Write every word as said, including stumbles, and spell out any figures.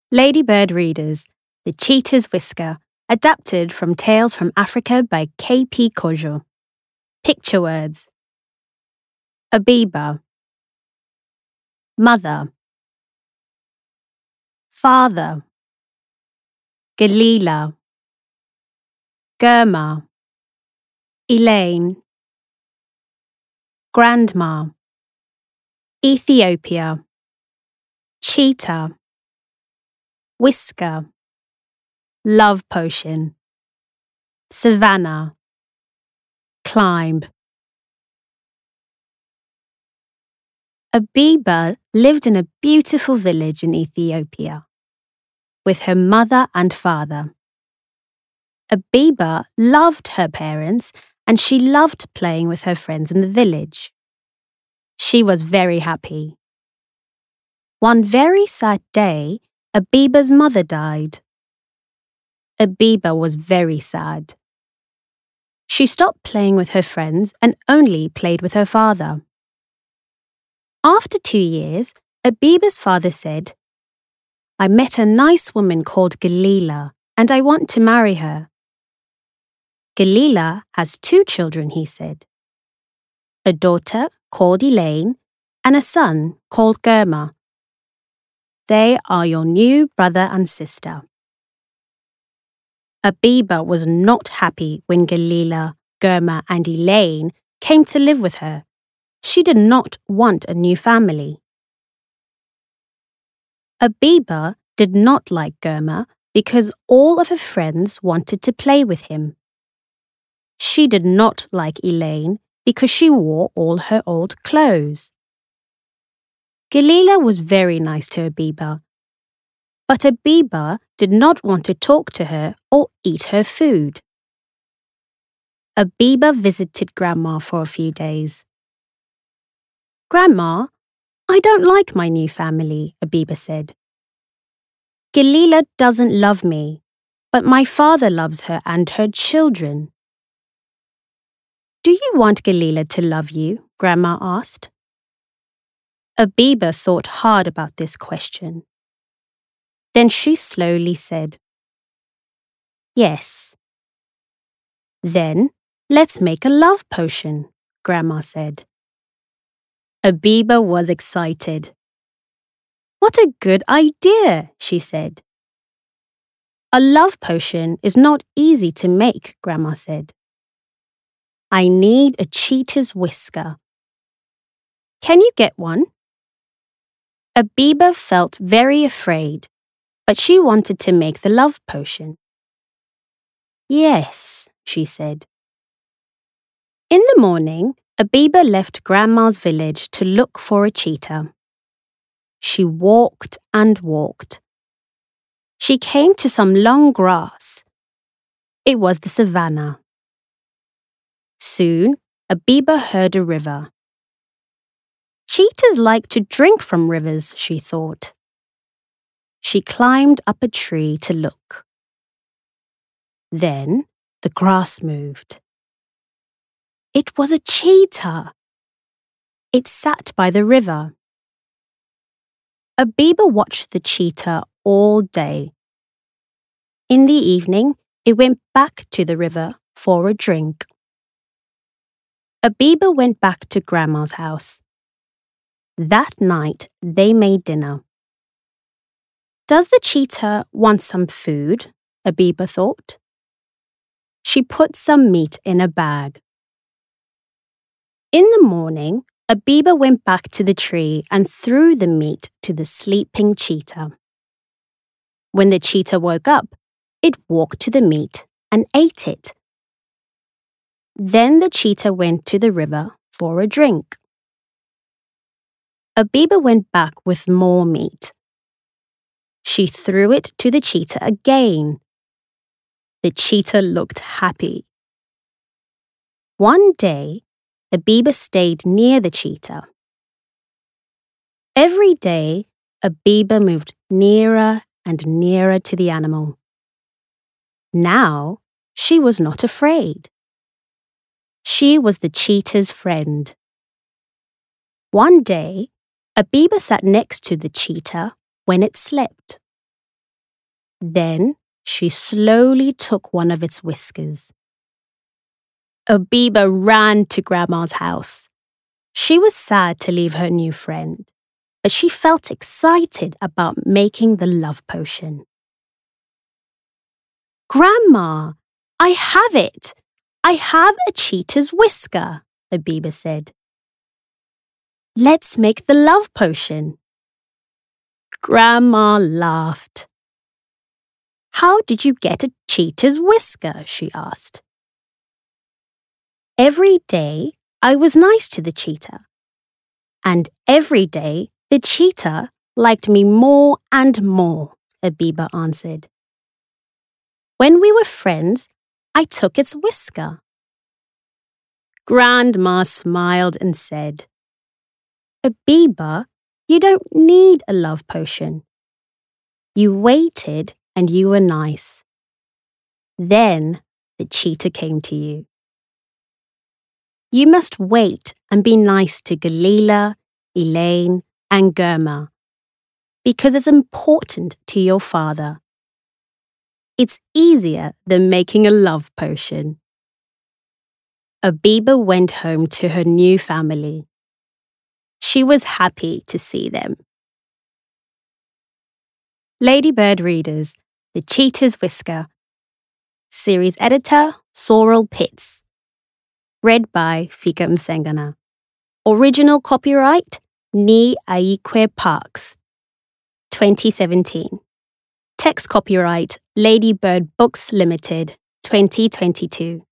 Ladybird readers, The Cheetah's Whisker, adapted from Tales from Africa by K P Kojo. Picture words. Abiba. Mother. Father. Galila. Germa. Elaine. Grandma. Ethiopia. Cheetah. Whisker. Love potion. Savannah. Climb. Abiba lived in a beautiful village in Ethiopia with her mother and father. Abiba loved her parents and she loved playing with her friends in the village. She was very happy. One very sad day, Abiba's mother died. Abiba was very sad. She stopped playing with her friends and only played with her father. After two years, Abiba's father said, "I met a nice woman called Galila and I want to marry her." Galila has two children, he said. A daughter called Elaine and a son called Germa. They are your new brother and sister. Abiba was not happy when Galila, Germa and Elaine came to live with her. She did not want a new family. Abiba did not like Germa because all of her friends wanted to play with him. She did not like Elaine because she wore all her old clothes. Galila was very nice to Abiba, but Abiba did not want to talk to her or eat her food. Abiba visited Grandma for a few days. "Grandma, I don't like my new family," Abiba said. "Galila doesn't love me, but my father loves her and her children." "Do you want Galila to love you?" Grandma asked. Abiba thought hard about this question. Then she slowly said, "Yes." "Then let's make a love potion," Grandma said. Abiba was excited. "What a good idea," she said. "A love potion is not easy to make," Grandma said. "I need a cheetah's whisker. Can you get one?" Abiba felt very afraid, but she wanted to make the love potion. "Yes," she said. In the morning, Abiba left Grandma's village to look for a cheetah. She walked and walked. She came to some long grass. It was the savannah. Soon, Abiba heard a river. Cheetahs like to drink from rivers, she thought. She climbed up a tree to look. Then the grass moved. It was a cheetah. It sat by the river. Abiba watched the cheetah all day. In the evening, it went back to the river for a drink. Abiba went back to Grandma's house. That night, they made dinner. "Does the cheetah want some food?" Abiba thought. She put some meat in a bag. In the morning, Abiba went back to the tree and threw the meat to the sleeping cheetah. When the cheetah woke up, it walked to the meat and ate it. Then the cheetah went to the river for a drink. Abiba went back with more meat. She threw it to the cheetah again. The cheetah looked happy. One day, Abiba stayed near the cheetah. Every day, Abiba moved nearer and nearer to the animal. Now, she was not afraid. She was the cheetah's friend. One day, Abiba sat next to the cheetah when it slept. Then she slowly took one of its whiskers. Abiba ran to Grandma's house. She was sad to leave her new friend, but she felt excited about making the love potion. Grandma, I have it! I have a cheetah's whisker, Abiba said. Let's make the love potion. Grandma laughed. How did you get a cheetah's whisker? She asked. Every day I was nice to the cheetah, and every day the cheetah liked me more and more, Abiba answered. When we were friends, I took its whisker. Grandma smiled and said, Abiba, you don't need a love potion. You waited and you were nice. Then the cheetah came to you. You must wait and be nice to Galila, Elaine, and Germa, because it's important to your father. It's easier than making a love potion. Abiba went home to her new family. She was happy to see them. Ladybird readers, The Cheetah's Whisker. Series editor, Sorrel Pitts. Read by Fika Msengana. Original copyright, Ni Aikwe Parks. twenty seventeen. Text copyright, Ladybird Books Limited. twenty twenty-two.